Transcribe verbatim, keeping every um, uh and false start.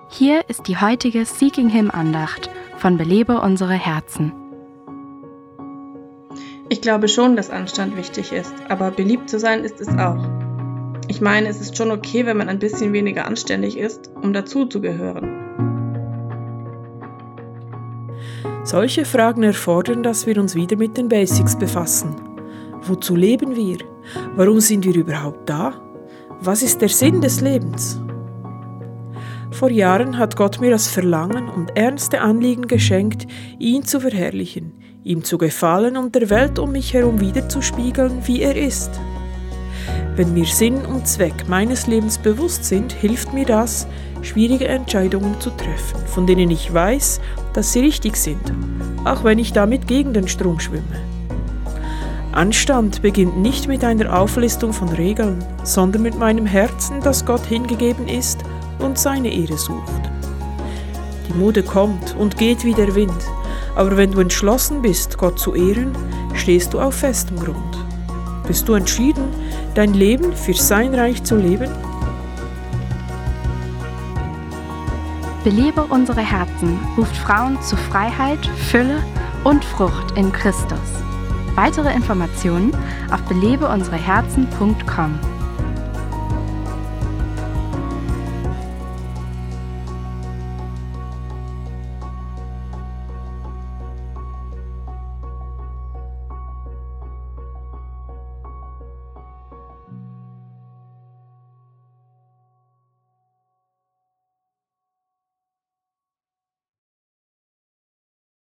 Hier ist die heutige Seeking Him Andacht von Belebe unsere Herzen. Ich glaube schon, dass Anstand wichtig ist, aber beliebt zu sein ist es auch. Ich meine, es ist schon okay, wenn man ein bisschen weniger anständig ist, um dazuzugehören. Solche Fragen erfordern, dass wir uns wieder mit den Basics befassen. Wozu leben wir? Warum sind wir überhaupt da? Was ist der Sinn des Lebens? Vor Jahren hat Gott mir das Verlangen und ernste Anliegen geschenkt, ihn zu verherrlichen, ihm zu gefallen und der Welt um mich herum wiederzuspiegeln, wie er ist. Wenn mir Sinn und Zweck meines Lebens bewusst sind, hilft mir das, schwierige Entscheidungen zu treffen, von denen ich weiß, dass sie richtig sind, auch wenn ich damit gegen den Strom schwimme. Anstand beginnt nicht mit einer Auflistung von Regeln, sondern mit meinem Herzen, das Gott hingegeben ist und seine Ehre sucht. Die Mode kommt und geht wie der Wind, aber wenn du entschlossen bist, Gott zu ehren, stehst du auf festem Grund. Bist du entschieden, dein Leben für sein Reich zu leben? Belebe unsere Herzen ruft Frauen zu Freiheit, Fülle und Frucht in Christus. Weitere Informationen auf belebe unsere herzen punkt com.